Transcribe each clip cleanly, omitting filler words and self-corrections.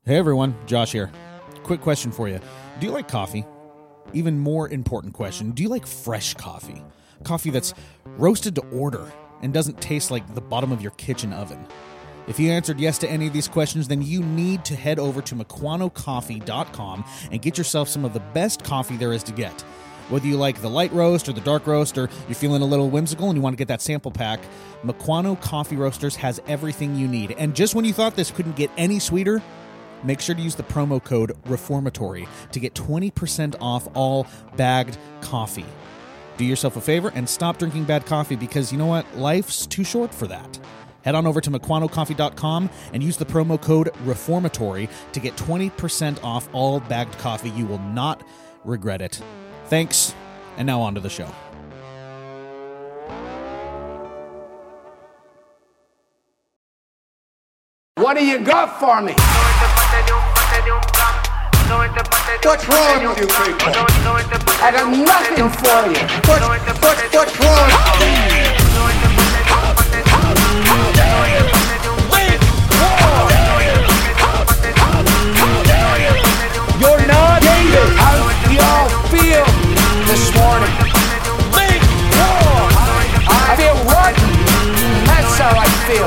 Hey everyone, Josh here. Quick question for you. Do you like coffee? Even more important question, do you like fresh coffee? Coffee that's roasted to order and doesn't taste like the bottom of your kitchen oven? If you answered yes to any of these questions, then you need to head over to MukwanoCoffee.com and get yourself some of the best coffee there is to get. Whether you like the light roast or the dark roast, or you're feeling a little whimsical and you want to get that sample pack, Mukwano Coffee Roasters has everything you need. And just when you thought this couldn't get any sweeter, make sure to use the promo code REFORMATORY to get 20% off all bagged coffee. Do yourself a favor and stop drinking bad coffee, because you know what? Life's too short for that. Head on over to MukwanoCoffee.com and use the promo code REFORMATORY to get 20% off all bagged coffee. You will not regret it. Thanks, and now on to the show. What do you got for me? What's wrong with you people? I got nothing for you. What's wrong? You're not David. How do y'all feel this morning? I feel rotten. That's how I feel.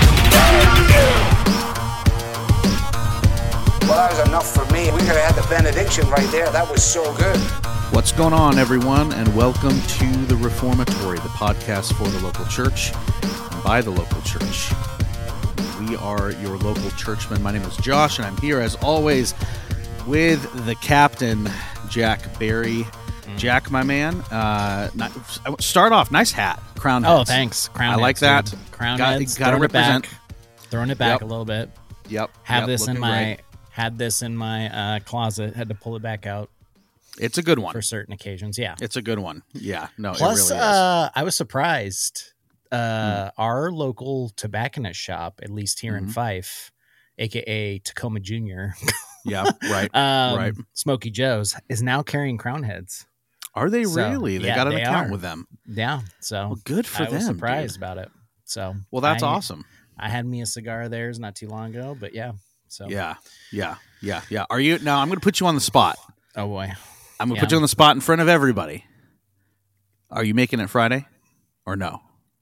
Well, that was enough for me. We could have had the benediction right there. That was so good. What's going on, everyone, and welcome to the Reformatory, the podcast for the local church and by the local church. We are your local churchmen. My name is Josh, and I'm here, as always, with the captain, Jack Barry. Jack, my man, start off, nice hat, crown heads. Oh, thanks. Crown I like heads, that. Dude. Crown Got heads. to represent. Throwing it back a little bit. Yep. Had this looking in my closet. Had to pull it back out great. It's a good one for certain occasions. Yeah. It's a good one. Yeah. No. Plus, it really is. I was surprised. Our local tobacconist shop, at least here in Fife, aka Tacoma Junior. Yeah. Right. Right. Smokey Joe's is now carrying crown heads. Are they So, really? They yeah, got an they account are. with them. Yeah. So Well, good for I them. was surprised dude. about it. So Well, that's awesome. I had me a cigar of theirs not too long ago, but yeah. So Yeah. Are you now? I'm going to put you on the spot. Oh boy. I'm going to put you on the spot in front of everybody. Are you making it Friday or no?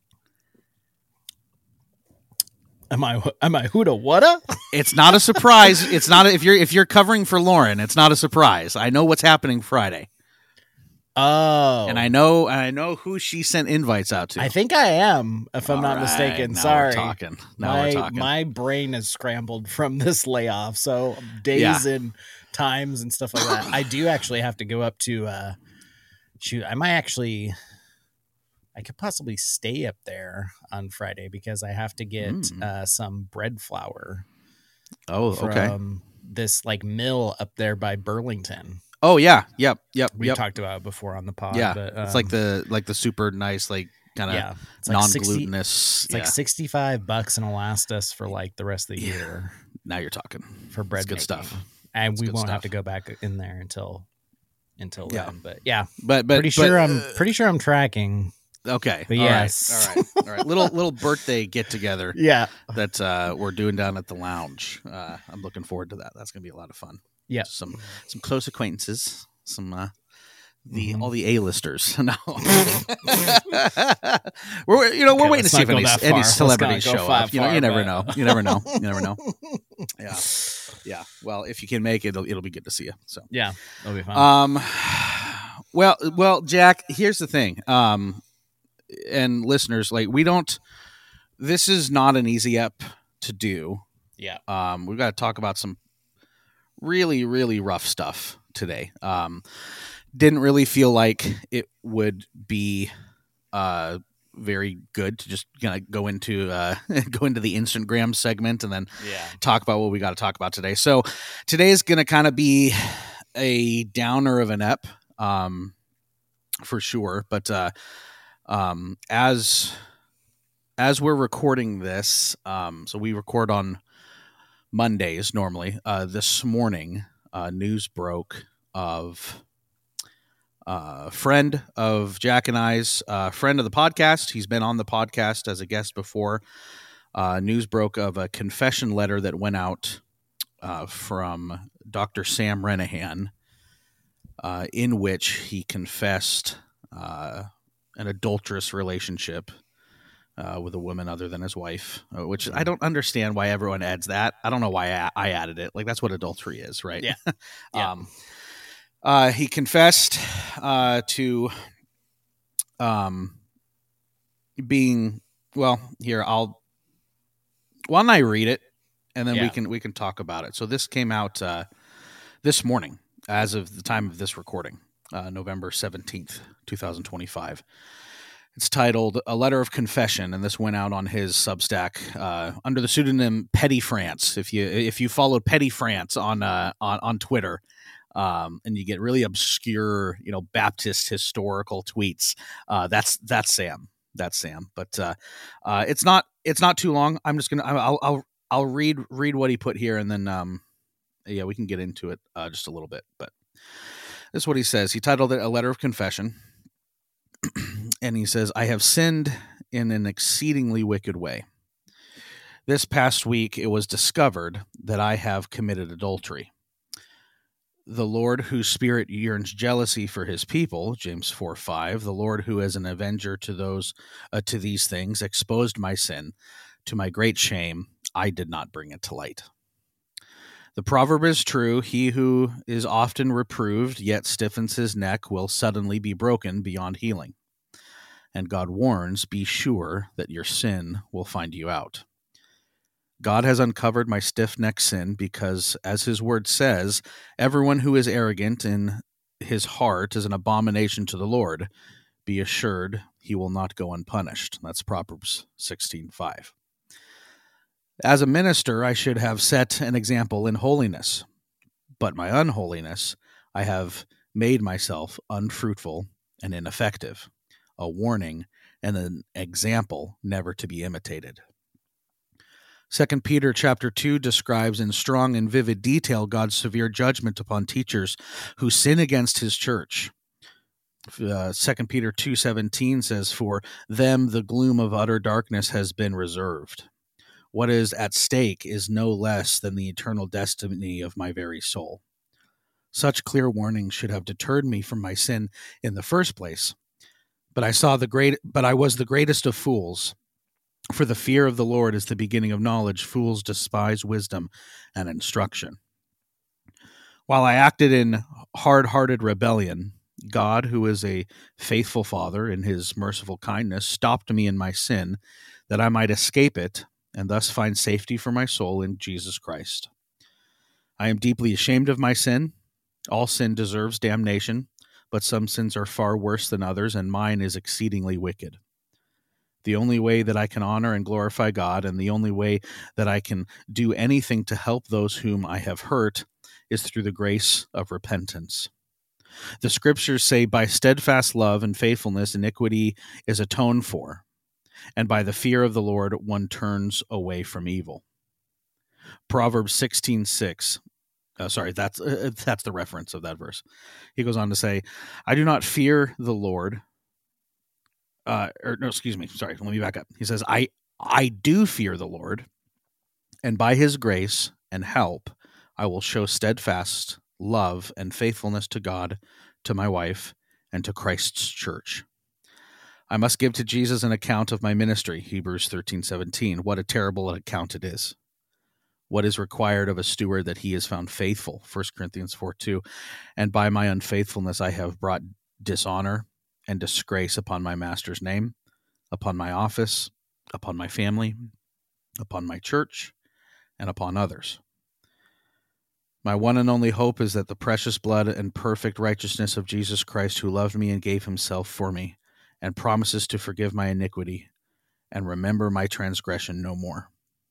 Am I Huda Wada? It's not a surprise. It's not if you're covering for Lauren. It's not a surprise. I know what's happening Friday, Oh. and I know who she sent invites out to. I think I am, if I'm All not right, mistaken. now Sorry. we're talking. Now we're talking. My brain is scrambled from this layoff. So days and times and stuff like that. I do actually have to go up to I could possibly stay up there on Friday because I have to get some bread flour. Oh, okay. From this like mill up there by Burlington. Oh yeah, yep. We talked about it before on the pod. Yeah, but, it's like the super nice, like kind of it's like non-glutinous. It's like $65 and it'll last us for like the rest of the year. Now you're talking For bread It's good making. stuff. And It's we good won't have stuff. to go back in there until Yeah. then. But yeah, But pretty sure I'm tracking. okay. But All yes. right. All right. Little birthday get together Yeah. that we're doing down at the lounge. I'm looking forward to that. That's gonna be a lot of fun. Yeah. Some close acquaintances. Some all the A-listers. No. we're waiting to see if any celebrities show up. You never know. You never know. Yeah. Well, if you can make it, it'll be good to see you. So Yeah. That'll be fun. Well, Jack, here's the thing. And listeners, like this is not an easy ep to do. Yeah. We've got to talk about some really, really rough stuff today. Didn't really feel like it would be very good to just go into the Instagram segment and then talk about what we got to talk about today. So today is going to kind of be a downer of an ep, for sure. But as we're recording this, so we record on Mondays normally. This morning, news broke of friend of Jack and I's, friend of the podcast. He's been on the podcast as a guest before. News broke of a confession letter that went out from Dr. Sam Renahan, in which he confessed an adulterous relationship with a woman other than his wife, which I don't understand why everyone adds that. I don't know why I added it. Like, that's what adultery is, right? Yeah. Yeah. He confessed to being, well, here, why don't I read it, and then we can talk about it. So this came out this morning, as of the time of this recording, November 17th, 2025. It's titled "A Letter of Confession," and this went out on his Substack under the pseudonym Petty France. If you followed Petty France on Twitter, and you get really obscure, Baptist historical tweets, that's Sam. That's Sam. But it's not too long. I'm just gonna I'll read what he put here, and then we can get into it just a little bit. But this is what he says. He titled it "A Letter of Confession." And he says, "I have sinned in an exceedingly wicked way. This past week, it was discovered that I have committed adultery. The Lord, whose spirit yearns jealousy for his people, James 4:5, the Lord who is an avenger to these things, exposed my sin. To my great shame, I did not bring it to light. The proverb is true, he who is often reproved, yet stiffens his neck, will suddenly be broken beyond healing. And God warns, be sure that your sin will find you out. God has uncovered my stiff-necked sin because, as his word says, everyone who is arrogant in his heart is an abomination to the Lord. Be assured he will not go unpunished." That's Proverbs 16:5. As a minister, I should have set an example in holiness, but my unholiness, I have made myself unfruitful and ineffective, a warning and an example never to be imitated. 2 Peter chapter 2 describes in strong and vivid detail God's severe judgment upon teachers who sin against his church. 2 Peter 2:17 says, "For them the gloom of utter darkness has been reserved. What is at stake is no less than the eternal destiny of my very soul." Such clear warnings should have deterred me from my sin in the first place. But I was the greatest of fools. For the fear of the Lord is the beginning of knowledge. Fools despise wisdom and instruction. While I acted in hard-hearted rebellion, God, who is a faithful Father in his merciful kindness, stopped me in my sin that I might escape it and thus find safety for my soul in Jesus Christ. I am deeply ashamed of my sin. All sin deserves damnation, but some sins are far worse than others, and mine is exceedingly wicked. The only way that I can honor and glorify God, and the only way that I can do anything to help those whom I have hurt, is through the grace of repentance. The scriptures say, by steadfast love and faithfulness, iniquity is atoned for, and by the fear of the Lord, one turns away from evil. Proverbs 16:6. That's the reference of that verse. He goes on to say, I do not fear the Lord. Let me back up. He says, I do fear the Lord, and by his grace and help, I will show steadfast love and faithfulness to God, to my wife, and to Christ's church. I must give to Jesus an account of my ministry, Hebrews 13:17. What a terrible account it is. What is required of a steward that he is found faithful, 1 Corinthians 4:2. And by my unfaithfulness I have brought dishonor and disgrace upon my master's name, upon my office, upon my family, upon my church, and upon others. My one and only hope is that the precious blood and perfect righteousness of Jesus Christ, who loved me and gave himself for me, and promises to forgive my iniquity and remember my transgression no more.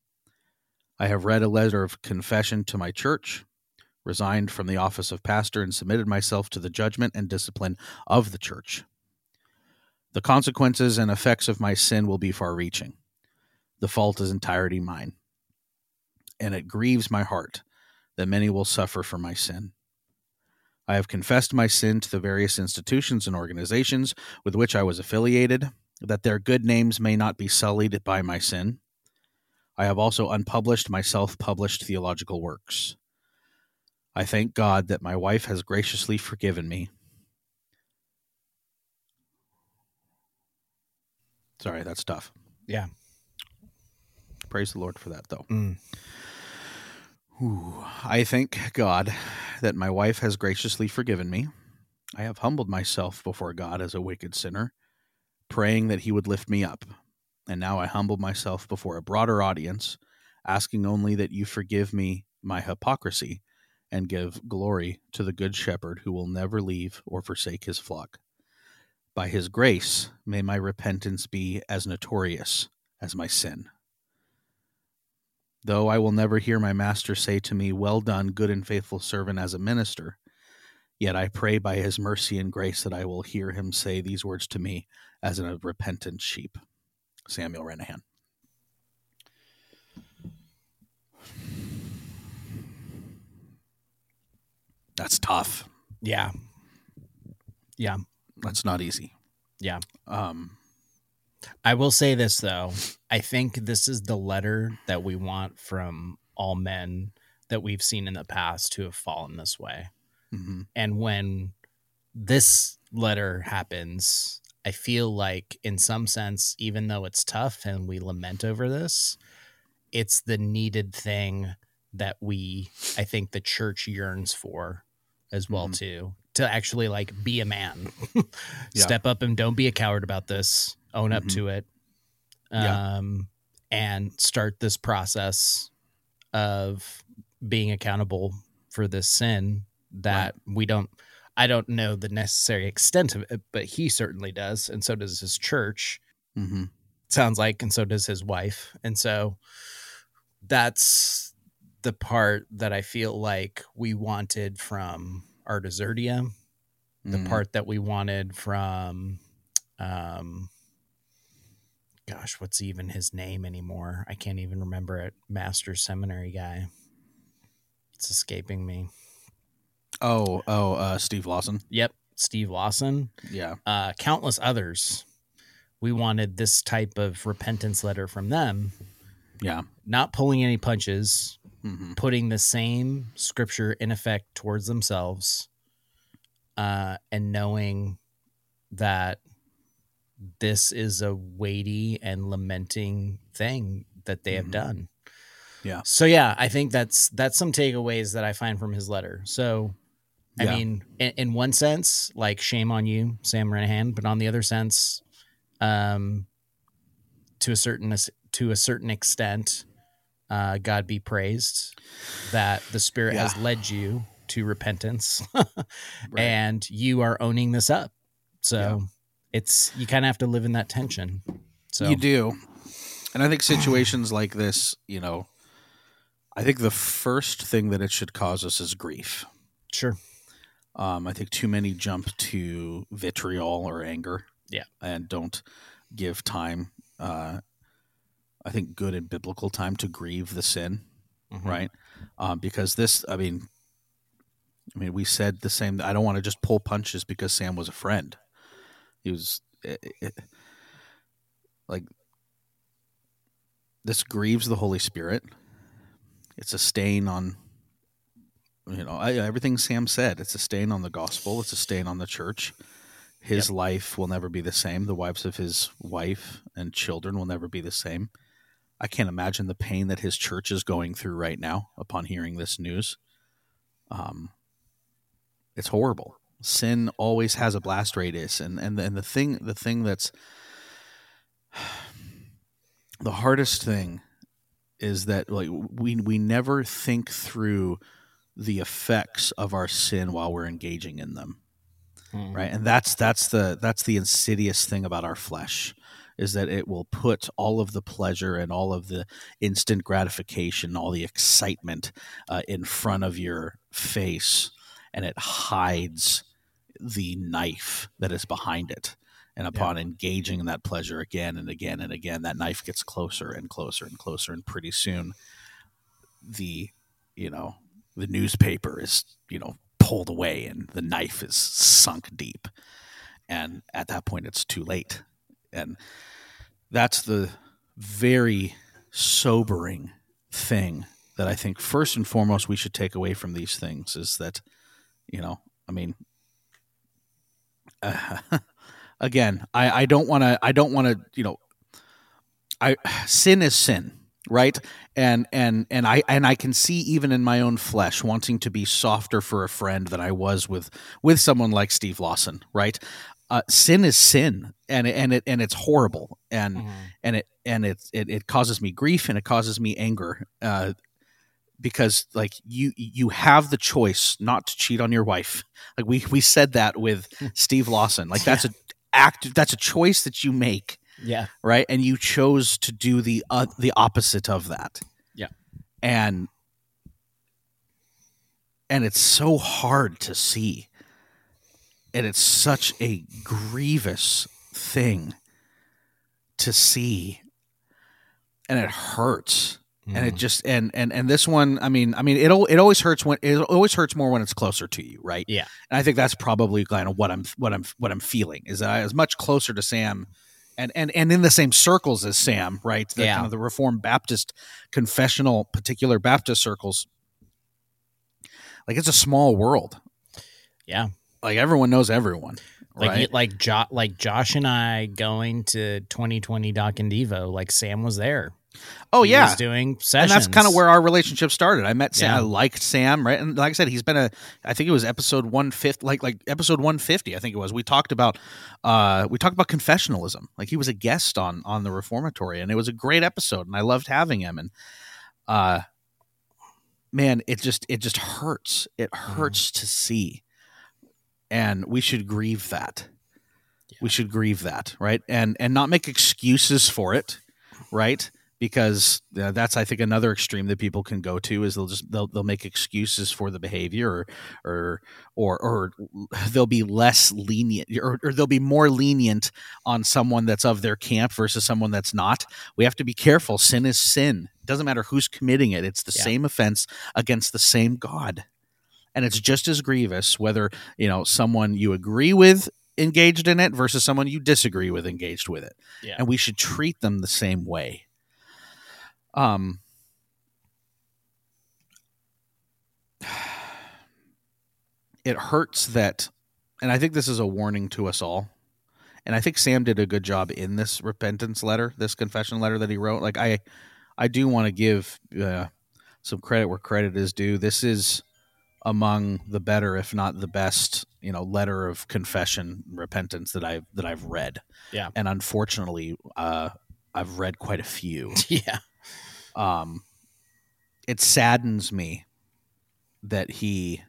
I have read a letter of confession to my church, resigned from the office of pastor, and submitted myself to the judgment and discipline of the church. The consequences and effects of my sin will be far-reaching. The fault is entirely mine, and it grieves my heart that many will suffer for my sin. I have confessed my sin to the various institutions and organizations with which I was affiliated, that their good names may not be sullied by my sin. I have also unpublished my self-published theological works. I thank God that my wife has graciously forgiven me. Sorry, that's tough. Yeah. Praise the Lord for that, though. Mm. Ooh, I thank God that my wife has graciously forgiven me. I have humbled myself before God as a wicked sinner, praying that he would lift me up. And now I humble myself before a broader audience, asking only that you forgive me my hypocrisy and give glory to the Good Shepherd who will never leave or forsake his flock. By his grace, may my repentance be as notorious as my sin. Though I will never hear my master say to me, "Well done, good and faithful servant," as a minister, yet I pray by his mercy and grace that I will hear him say these words to me as a repentant sheep. Samuel Renahan. That's tough. Yeah. Yeah. That's not easy. Yeah. I will say this, though. I think this is the letter that we want from all men that we've seen in the past who have fallen this way. Mm-hmm. And when this letter happens, I feel like in some sense, even though it's tough and we lament over this, it's the needed thing that I think the church yearns for as well, Mhm. too, to actually like be a man, Yeah. step up and don't be a coward about this, own up Mhm. to it. Yeah. And start this process of being accountable for this sin that I don't know the necessary extent of it, but he certainly does. And so does his church. Mm-hmm. Sounds like, and so does his wife. And so that's the part that I feel like we wanted from Artaxerxes, the Mhm. part that we wanted from, gosh, what's even his name anymore? I can't even remember it. Master Seminary guy. It's escaping me. Steve Lawson. Yep. Steve Lawson. Yeah. Countless others. We wanted this type of repentance letter from them. Yeah. Not pulling any punches, Mm-hmm. putting the same scripture in effect towards themselves, and knowing that this is a weighty and lamenting thing that they have Mhm. done. Yeah. So yeah, I think that's some takeaways that I find from his letter. So, I Yeah. mean, in one sense, like shame on you, Sam Renahan, but on the other sense, to a certain extent, God be praised that the Spirit has led you to repentance, Right. and you are owning this up. So you kind of have to live in that tension. So You do. And I think situations like this, I think the first thing that it should cause us is grief. Sure. I think too many jump to vitriol or anger. Yeah. And don't give time, I think good and biblical time to grieve the sin. Mhm. Right. Because this, I mean, we said the same. I don't want to just pull punches because Sam was a friend. He was like, this grieves the Holy Spirit. It's a stain on, everything Sam said. It's a stain on the gospel. It's a stain on the church. His life will never be the same. The wives of his wife and children will never be the same. I can't imagine the pain that his church is going through right now upon hearing this news. It's horrible. Sin always has a blast radius, and the thing that's the hardest thing is that we never think through the effects of our sin while we're engaging in them. Mhm. Right. And that's the insidious thing about our flesh, is that it will put all of the pleasure and all of the instant gratification, all the excitement in front of your face, and it hides the knife that is behind it. And upon engaging in that pleasure again and again and again, that knife gets closer and closer and closer, and pretty soon the newspaper is pulled away and the knife is sunk deep, and at that point it's too late. And that's the very sobering thing that I think first and foremost we should take away from these things is that, again, I don't want to, sin is sin, right? And I can see even in my own flesh wanting to be softer for a friend than I was with someone like Steve Lawson, right? Sin is sin, and it's horrible, and it causes me grief and it causes me anger, because like you have the choice not to cheat on your wife. Like we said that with Steve Lawson. Like that's that's a choice that you make. Yeah. Right. And you chose to do the opposite of that. Yeah. And it's so hard to see. And it's such a grievous thing to see. And it hurts. And it just and this one, I mean, it always hurts more when it's closer to you, right? Yeah. And I think that's probably kind of what I'm feeling is that I was much closer to Sam, and in the same circles as Sam, right? Kind of the Reformed Baptist confessional, particular Baptist circles. Like it's a small world. Yeah. Like everyone knows everyone. Right? Like Josh and I going to 2020 Doc and Devo, like Sam was there. Oh, He yeah. was doing sessions. And that's kind of where our relationship started. I met Sam. Yeah. I liked Sam, right? And like I said, he's been I think it was episode 150, like episode 150, I think it was. We talked about confessionalism. Like he was a guest on the Reformatory, and it was a great episode, and I loved having him. And man, it just hurts. It hurts to see. And we should grieve that. Yeah. We should grieve that, right? And not make excuses for it, right? Because that's, I think, another extreme that people can go to is they'll make excuses for the behavior, or they'll be less lenient, or they'll be more lenient on someone that's of their camp versus someone that's not. We have to be careful. Sin is sin. It doesn't matter who's committing it. It's the same offense against the same God, and it's just as grievous whether someone you agree with engaged in it versus someone you disagree with engaged with it. Yeah. And we should treat them the same way. It hurts that, and I think this is a warning to us all, and I think Sam did a good job in this repentance letter, this confession letter that he wrote. Like I do want to give some credit where credit is due. This is among the better, if not the best, letter of confession, repentance that I've read. Yeah. And unfortunately, I've read quite a few. Yeah. It saddens me that he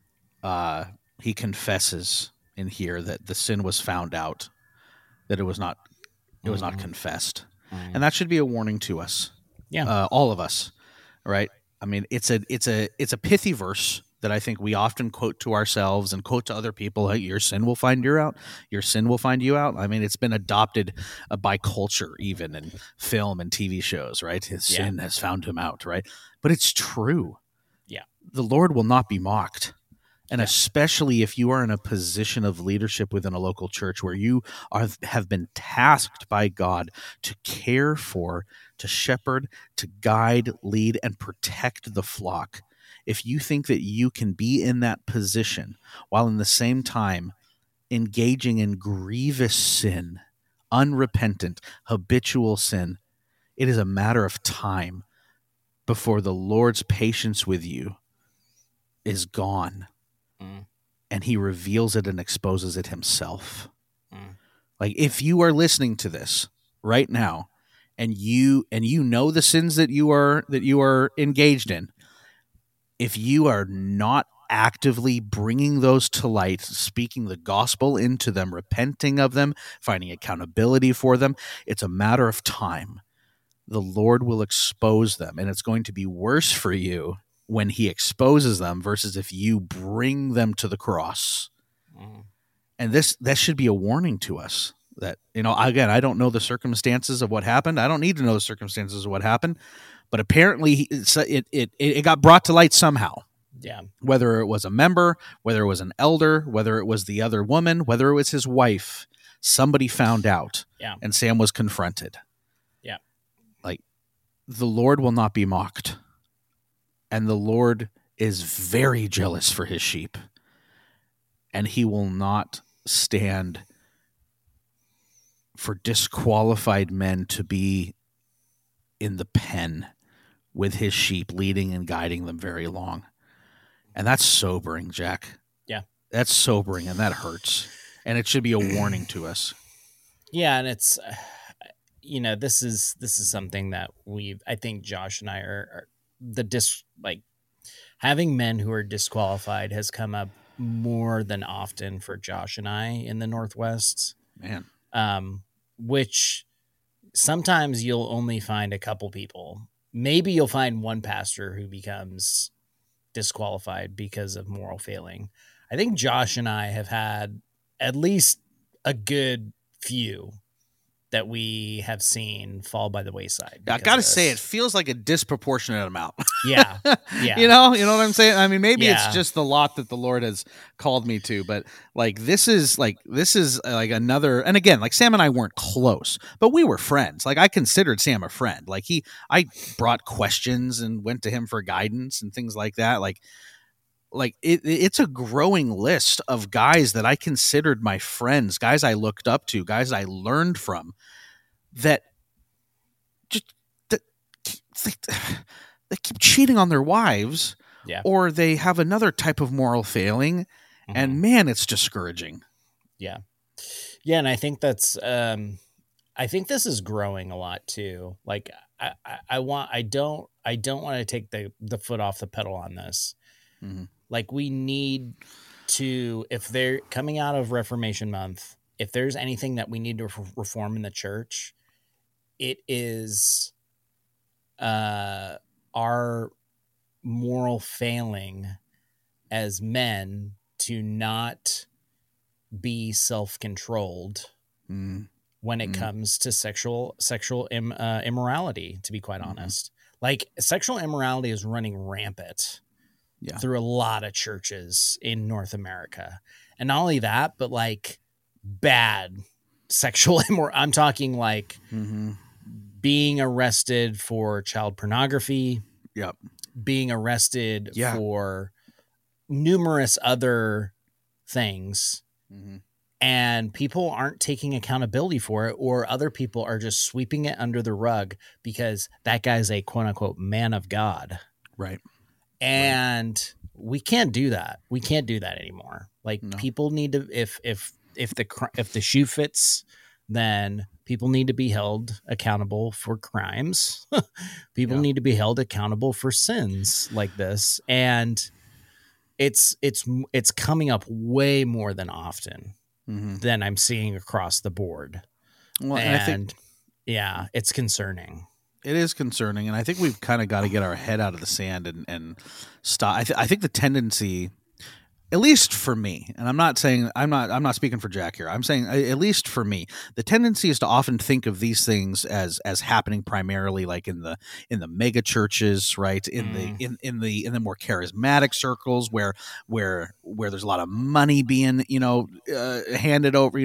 confesses in here that the sin was found out, that it was not confessed, and that should be a warning to us. Yeah, all of us, right? I mean, it's a pithy verse that I think we often quote to ourselves and quote to other people. Like, your sin will find you out. Your sin will find you out. I mean, it's been adopted by culture, even in film and TV shows, right? His sin has found him out, right? But it's true. Yeah. The Lord will not be mocked. And especially if you are in a position of leadership within a local church where you have been tasked by God to care for, to shepherd, to guide, lead, and protect the flock. If you think that you can be in that position while in the same time engaging in grievous sin, unrepentant, habitual sin, it is a matter of time before the Lord's patience with you is gone. And he reveals it and exposes it himself. Like, if you are listening to this right now and you know the sins that you are engaged in, if you are not actively bringing those to light, speaking the gospel into them, repenting of them, finding accountability for them, it's a matter of time. The Lord will expose them, and it's going to be worse for you when he exposes them versus if you bring them to the cross. And that should be a warning to us that, again, I don't know the circumstances of what happened. I don't need to know the circumstances of what happened, but apparently it got brought to light somehow. Yeah. Whether it was a member, whether it was an elder, whether it was the other woman, whether it was his wife, somebody found out. Yeah. And Sam was confronted. Yeah. Like, the Lord will not be mocked. and the Lord is very jealous for his sheep, and he will not stand for disqualified men to be in the pen with his sheep, leading and guiding them very long. And that's sobering, Jack. Yeah. That's sobering, and that hurts. And it should be a warning to us. Yeah, and it's this is something that I think Josh and I are having men who are disqualified has come up more than often for Josh and I in the Northwest. Man. Which sometimes you'll only find a couple people. Maybe you'll find one pastor who becomes disqualified because of moral failing. I think Josh and I have had at least a good few that we have seen fall by the wayside. I got to say, it feels like a disproportionate amount. Yeah. Yeah. You know what I'm saying? I mean, maybe Yeah. it's just the lot that the Lord has called me to, but like, this is like another, and again, like Sam and I weren't close, but we were friends. Like I considered Sam a friend. Like I brought questions and went to him for guidance and things like that. Like it's a growing list of guys that I considered my friends, guys I looked up to, guys I learned from, that just they keep cheating on their wives, Yeah. or they have another type of moral failing, and man, it's discouraging. Yeah. Yeah, and I think that's I think this is growing a lot too. Like I don't want to take the foot off the pedal on this. Mm-hmm. Like we need to, if they're coming out of Reformation Month, if there's anything that we need to reform in the church, it is our moral failing as men to not be self-controlled when it comes to sexual immorality, to be quite honest. Like sexual immorality is running rampant through a lot of churches in North America. And not only that, but like bad sexual immorality. I'm talking like being arrested for child pornography, being arrested for numerous other things, and people aren't taking accountability for it, or other people are just sweeping it under the rug because that guy's a quote unquote man of God. Right. And we can't do that. We can't do that anymore. Like people need to, if the shoe fits, then people need to be held accountable for crimes. People need to be held accountable for sins like this. And it's coming up way more than often than I'm seeing across the board. Well, and I think, it's concerning. It is concerning, and I think we've kind of got to get our head out of the sand and stop. I think the tendency, at least for me, and I'm not speaking for Jack here. I'm saying at least for me, the tendency is to often think of these things as happening primarily like in the mega churches, right? In the more charismatic circles where there's a lot of money being handed over.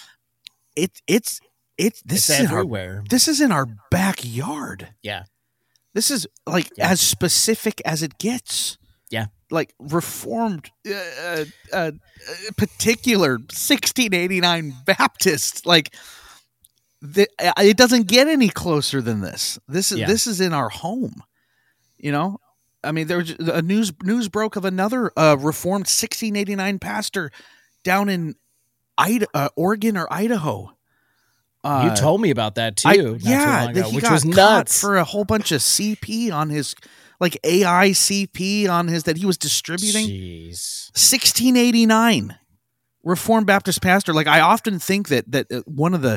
This is everywhere. This is in our backyard. Yeah. This is like as specific as it gets. Yeah. Like Reformed, particular 1689 Baptist. Like it doesn't get any closer than this. This is in our home. I mean, there was a news broke of another Reformed 1689 pastor down in Oregon or Idaho. You told me about that too. Which was nuts for a whole bunch of CP on his, like AI CP on his that he was distributing. Jeez. 1689 Reformed Baptist pastor. Like I often think that one of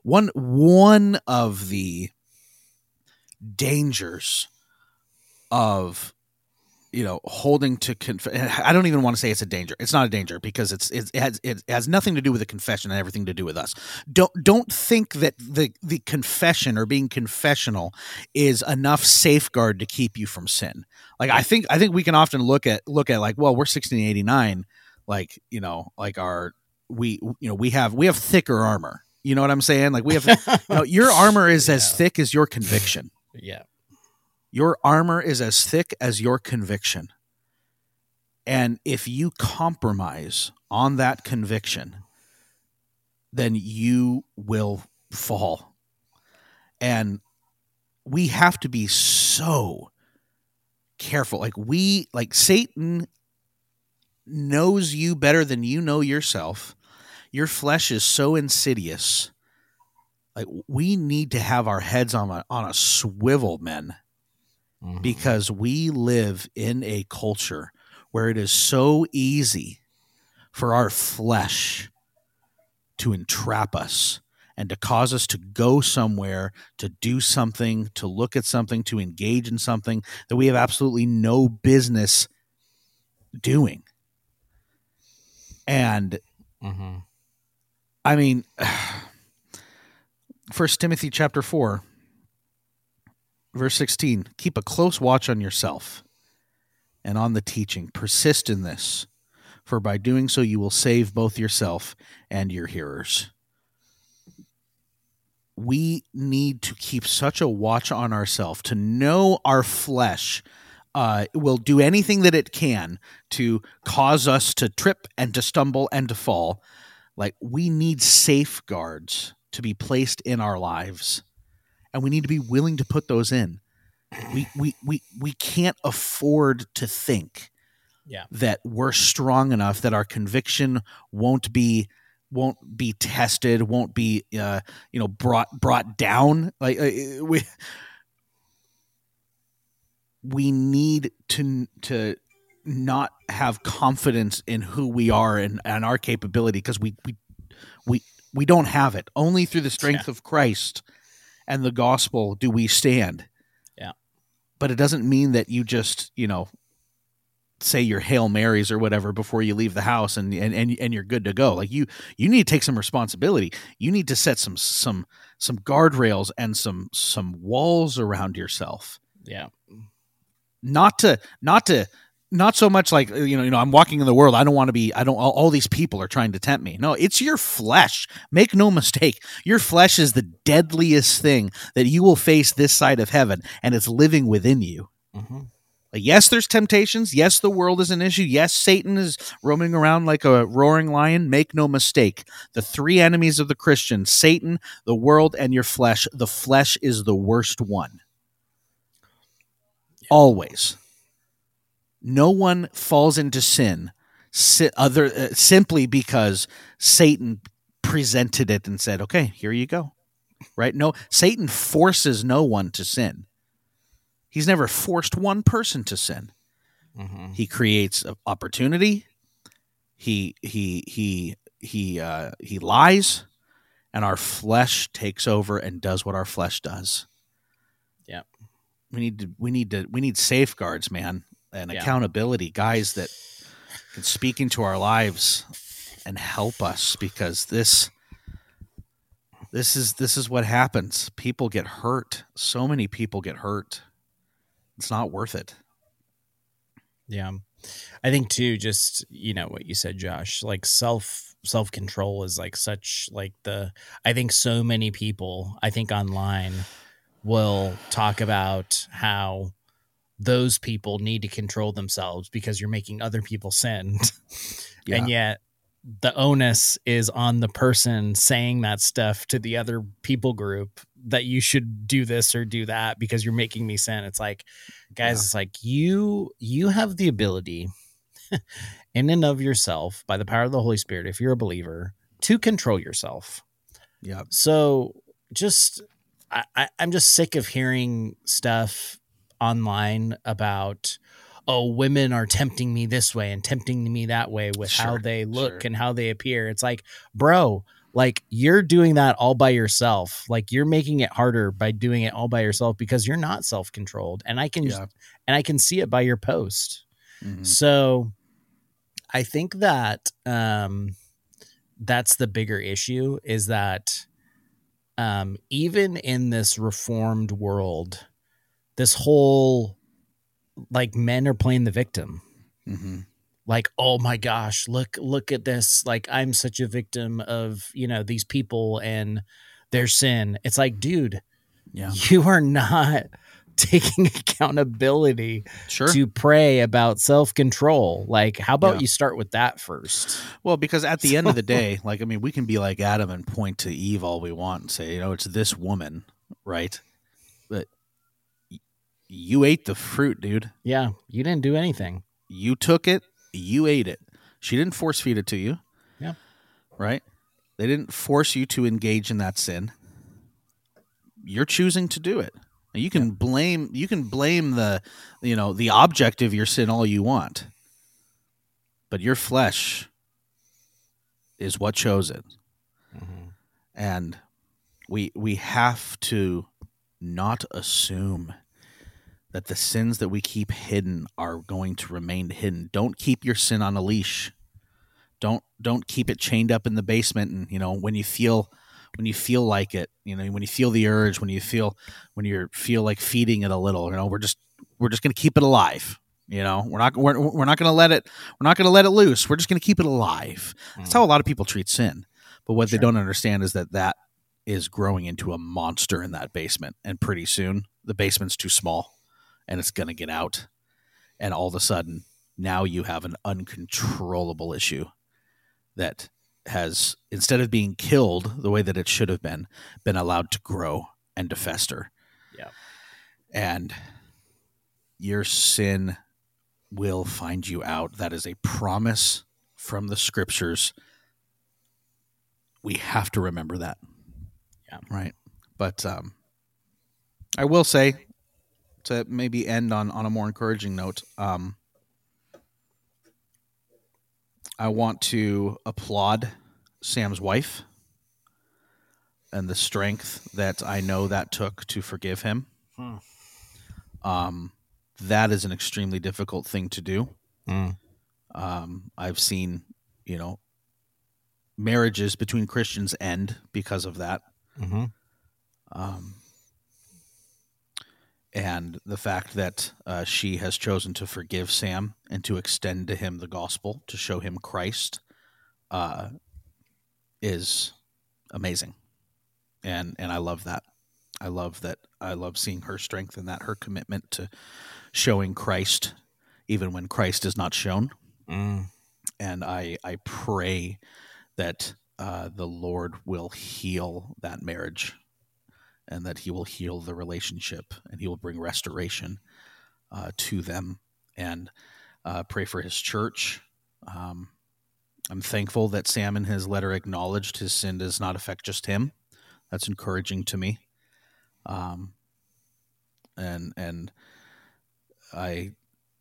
the dangers of holding to I don't even want to say it's a danger. It's not a danger because it has nothing to do with the confession and everything to do with us. Don't think that the confession or being confessional is enough safeguard to keep you from sin. Like I think we can often look at like, well, we're 1689, like we have thicker armor. You know what I'm saying? Like we have your armor is as thick as your conviction. Yeah. Your armor is as thick as your conviction. And if you compromise on that conviction, then you will fall. And we have to be so careful. Like Satan knows you better than you know yourself. Your flesh is so insidious. Like, we need to have our heads on a swivel, men, because we live in a culture where it is so easy for our flesh to entrap us and to cause us to go somewhere, to do something, to look at something, to engage in something that we have absolutely no business doing. And I mean, 1 Timothy chapter 4, verse 16, keep a close watch on yourself and on the teaching. Persist in this, for by doing so you will save both yourself and your hearers. We need to keep such a watch on ourselves, to know our flesh will do anything that it can to cause us to trip and to stumble and to fall. Like, we need safeguards to be placed in our lives, and we need to be willing to put those in. We can't afford to think that we're strong enough, that our conviction won't be tested, won't be brought down. Like, we need to not have confidence in who we are and our capability, because we don't have it. Only through the strength of Christ and the gospel do we stand. Yeah. But it doesn't mean that you just, say your Hail Marys or whatever before you leave the house and you're good to go. Like, you need to take some responsibility. You need to set some guardrails and some walls around yourself. Yeah. Not so much like, I'm walking in the world. All these people are trying to tempt me. No, it's your flesh. Make no mistake. Your flesh is the deadliest thing that you will face this side of heaven, and it's living within you. Mm-hmm. Like, yes, there's temptations. Yes, the world is an issue. Yes, Satan is roaming around like a roaring lion. Make no mistake. The three enemies of the Christian: Satan, the world, and your flesh. The flesh is the worst one. Always. No one falls into sin simply because Satan presented it and said, okay, here you go. Right? No, Satan forces no one to sin. He's never forced one person to sin. Mm-hmm. He creates an opportunity. He lies, and our flesh takes over and does what our flesh does. Yeah. We need safeguards, man. And accountability, guys that can speak into our lives and help us, because this is what happens. People get hurt. So many people get hurt. It's not worth it. Yeah. I think too, just, what you said, Josh, like self-control is like such like I think so many people, I think online will talk about how those people need to control themselves because you're making other people sin. Yeah. And yet the onus is on the person saying that stuff to the other people group, that you should do this or do that because you're making me sin. It's like, guys, It's like you have the ability in and of yourself, by the power of the Holy Spirit, if you're a believer, to control yourself. Yeah. So I'm just sick of hearing stuff online about, women are tempting me this way and tempting me that way with how they look and how they appear. It's like, bro, like, you're doing that all by yourself. Like, you're making it harder by doing it all by yourself because you're not self-controlled. And I can see it by your post. Mm-hmm. So I think that that's the bigger issue, is that even in this reformed world, this whole, like, men are playing the victim. Mm-hmm. Like, oh my gosh, look at this. Like, I'm such a victim of, these people and their sin. It's like, dude, you are not taking accountability Sure. to pray about self-control. Like, how about Yeah. you start with that first? Well, because at the end of the day, like, I mean, we can be like Adam and point to Eve all we want and say, it's this woman, right? But you ate the fruit, dude. Yeah, you didn't do anything. You took it, you ate it. She didn't force feed it to you. Yeah. Right? They didn't force you to engage in that sin. You're choosing to do it. And you can blame the the object of your sin all you want. But your flesh is what chose it. Mm-hmm. And we have to not assume that the sins that we keep hidden are going to remain hidden. Don't keep your sin on a leash. Don't keep it chained up in the basement. And when you feel like it, when you feel the urge, when you feel like feeding it a little, we're just going to keep it alive. We're not going to let it loose. We're just going to keep it alive. That's how a lot of people treat sin. But what they don't understand is that is growing into a monster in that basement, and pretty soon the basement's too small and it's going to get out. And all of a sudden, now you have an uncontrollable issue that has, instead of being killed the way that it should have been allowed to grow and to fester. Yeah. And your sin will find you out. That is a promise from the scriptures. We have to remember that. Yeah. Right. But I will say, to maybe end on a more encouraging note, I want to applaud Sam's wife and the strength that I know that took to forgive him. That is an extremely difficult thing to do. I've seen, marriages between Christians end because of that. Mm-hmm. And the fact that she has chosen to forgive Sam and to extend to him the gospel, to show him Christ, is amazing. And I love that. I love seeing her strength in that, her commitment to showing Christ, even when Christ is not shown. And I pray that the Lord will heal that marriage, and that he will heal the relationship, and he will bring restoration to them, and pray for his church. I'm thankful that Sam in his letter acknowledged his sin does not affect just him. That's encouraging to me. And I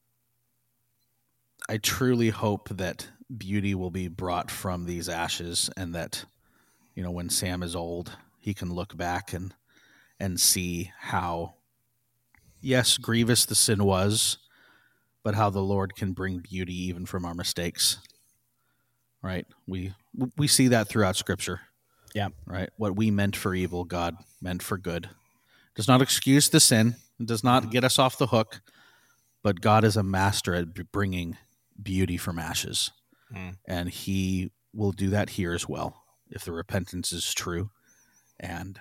truly hope that beauty will be brought from these ashes, and that, when Sam is old, he can look back and see how, yes, grievous the sin was, but how the Lord can bring beauty even from our mistakes. Right? We see that throughout Scripture. Yeah. Right? What we meant for evil, God meant for good. It does not excuse the sin. It does not get us off the hook. But God is a master at bringing beauty from ashes. And he will do that here as well, if the repentance is true. And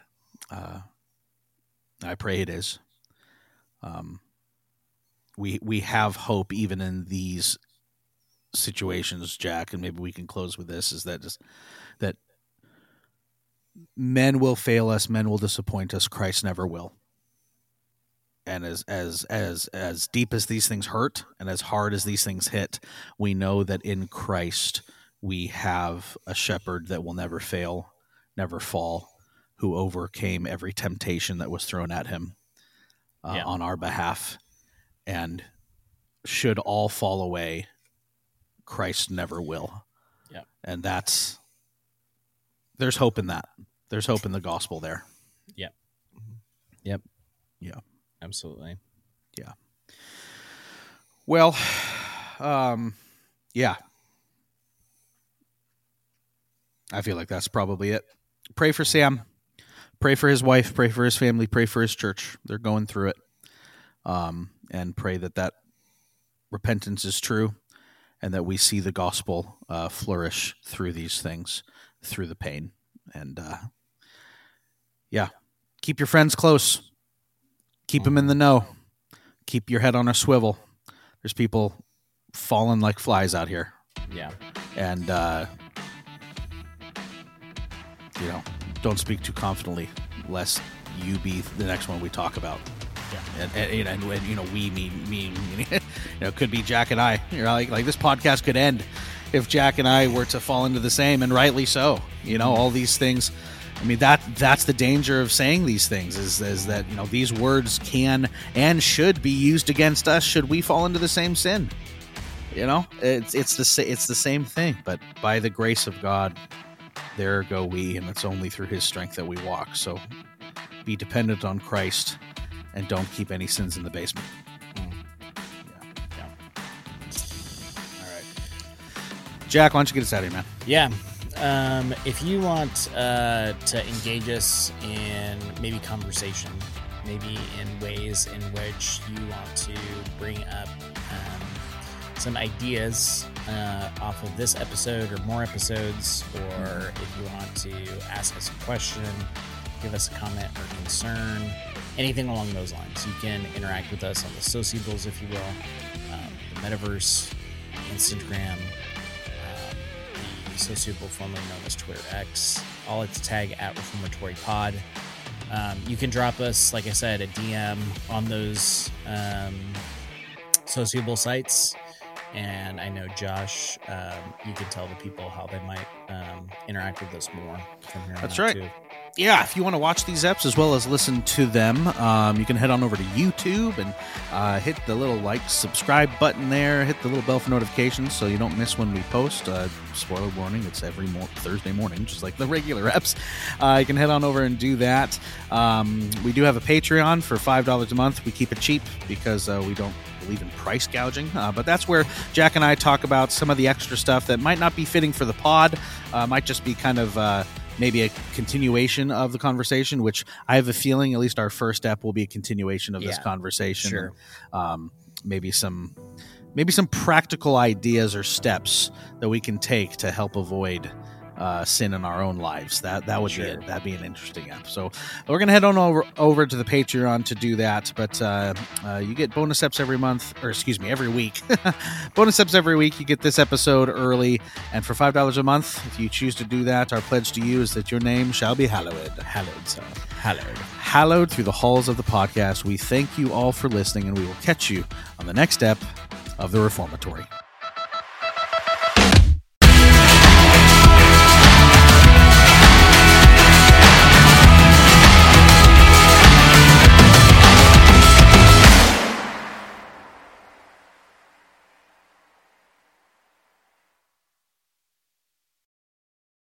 I pray it is. We have hope even in these situations, Jack, and maybe we can close with this, is that men will fail us, men will disappoint us, Christ never will. And as deep as these things hurt, and as hard as these things hit, we know that in Christ we have a shepherd that will never fail, never fall, who overcame every temptation that was thrown at him on our behalf. And should all fall away, Christ never will. Yeah. And there's hope in that. There's hope in the gospel there. Yep. Yeah. Absolutely. Yeah. Well, yeah. I feel like that's probably it. Pray for Sam. Pray for his wife. Pray for his family. Pray for his church. They're going through it. And pray that repentance is true, and that we see the gospel flourish through these things, through the pain. And, keep your friends close. Keep them in the know. Keep your head on a swivel. There's people falling like flies out here. Yeah. And, don't speak too confidently, lest you be the next one we talk about. Yeah. And we mean could be Jack and I. Like this podcast could end if Jack and I were to fall into the same, and rightly so. All these things. I mean, that's the danger of saying these things is that these words can and should be used against us should we fall into the same sin. It's the same thing, but by the grace of God, there go we, and it's only through His strength that we walk. So be dependent on Christ, and don't keep any sins in the basement. Yeah. All right, Jack, why don't you get us out of here, man? Yeah. If you want to engage us in maybe conversation, maybe in ways in which you want to bring up some ideas off of this episode or more episodes, or if you want to ask us a question, give us a comment or concern, anything along those lines, you can interact with us on the sociables, if you will, the Metaverse, Instagram, Sociable, formerly known as Twitter X, all at the tag at Reformatory Pod. You can drop us, like I said, a DM on those sociable sites, and I know Josh, you can tell the people how they might interact with us more from here on That's out, right. too. Yeah, if you want to watch these eps as well as listen to them, you can head on over to YouTube and hit the little subscribe button there, hit the little bell for notifications so you don't miss when we post. Spoiler warning, it's every Thursday morning, just like the regular eps. You can head on over and do that. We do have a Patreon for $5 a month. We keep it cheap because we don't believe in price gouging, but that's where Jack and I talk about some of the extra stuff that might not be fitting for the pod, might just be kind of maybe a continuation of the conversation, which I have a feeling at least our first step will be a continuation of this conversation. Sure. Maybe some practical ideas or steps that we can take to help avoid sin in our own lives. That would be it. That'd be an interesting app. So we're gonna head on over to the Patreon to do that. But you get bonus eps every week. Bonus eps every week. You get this episode early, and for $5 a month, if you choose to do that, our pledge to you is that your name shall be hallowed. Hallowed through the halls of the podcast. We thank you all for listening, and we will catch you on the next ep of the Reformatory.